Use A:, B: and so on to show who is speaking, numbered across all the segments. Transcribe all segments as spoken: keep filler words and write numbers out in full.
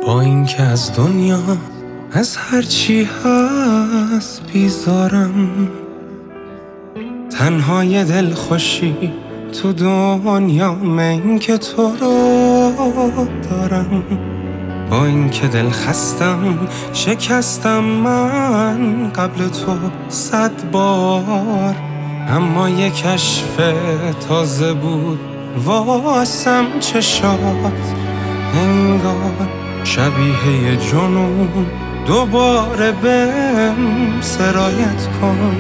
A: با اینکه از دنیا از هرچی هست بیزارم، تنها یه دل خوشی تو دنیا من که تو رو دارم. با اینکه دل خستم شکستم من قبل تو صد بار، اما یه کشف تازه بود واسم چشات، انگار شبیه یه جنون دوباره بهم سرایت کن.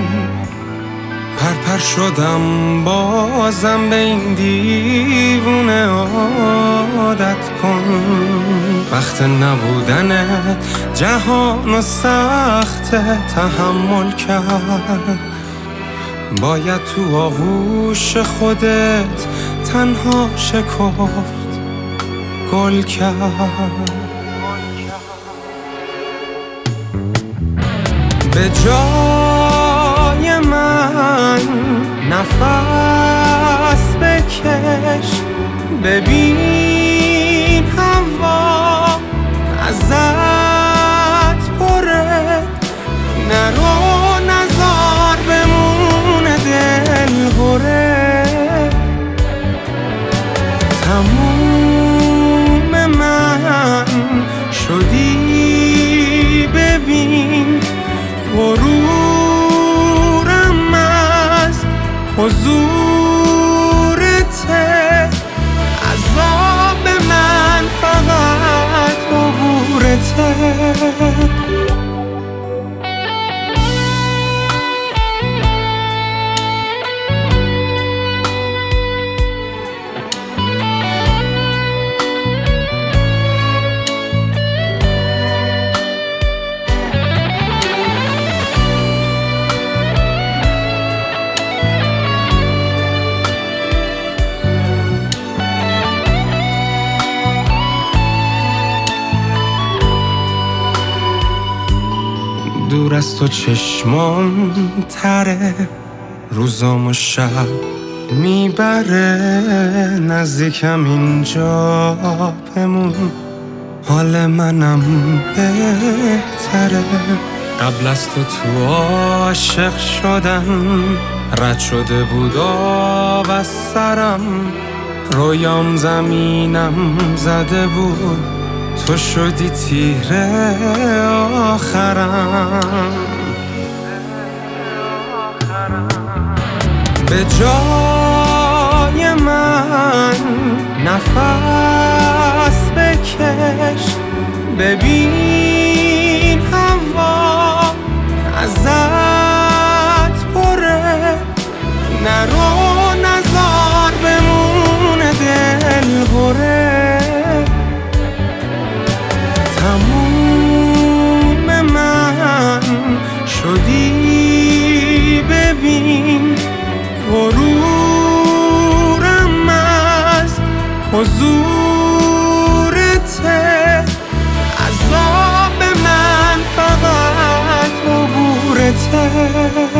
A: پرپر شدم بازم به این دیوونه عادت کن. وقت نبودنت جهان سخت تحمل کرد، باید تو آغوش خودت تنها شکفت گل کرد. به جای من نفس بکش، ببین هوا ازت پره، نرو نزار بمونه دل هره. تموم من شدی ببین، غرورم از حضورته، عذاب من فقط عبورته. دور از تو چشمام تره، روزام و شب میبره، نزدیکم اینجا بمون، حال منم بهتره. قبل از تو تو عاشق شدم، رد شده بود آب از سرم، رویام زمینم زده بود، تو شدی تیره آخرم. به جای من نفس بکش، ببین هوا ازت پره، نرو نزار بمونه دل هره. تموم من شدی ببین، غرورم از حضورته، عذاب من فقط عبورته.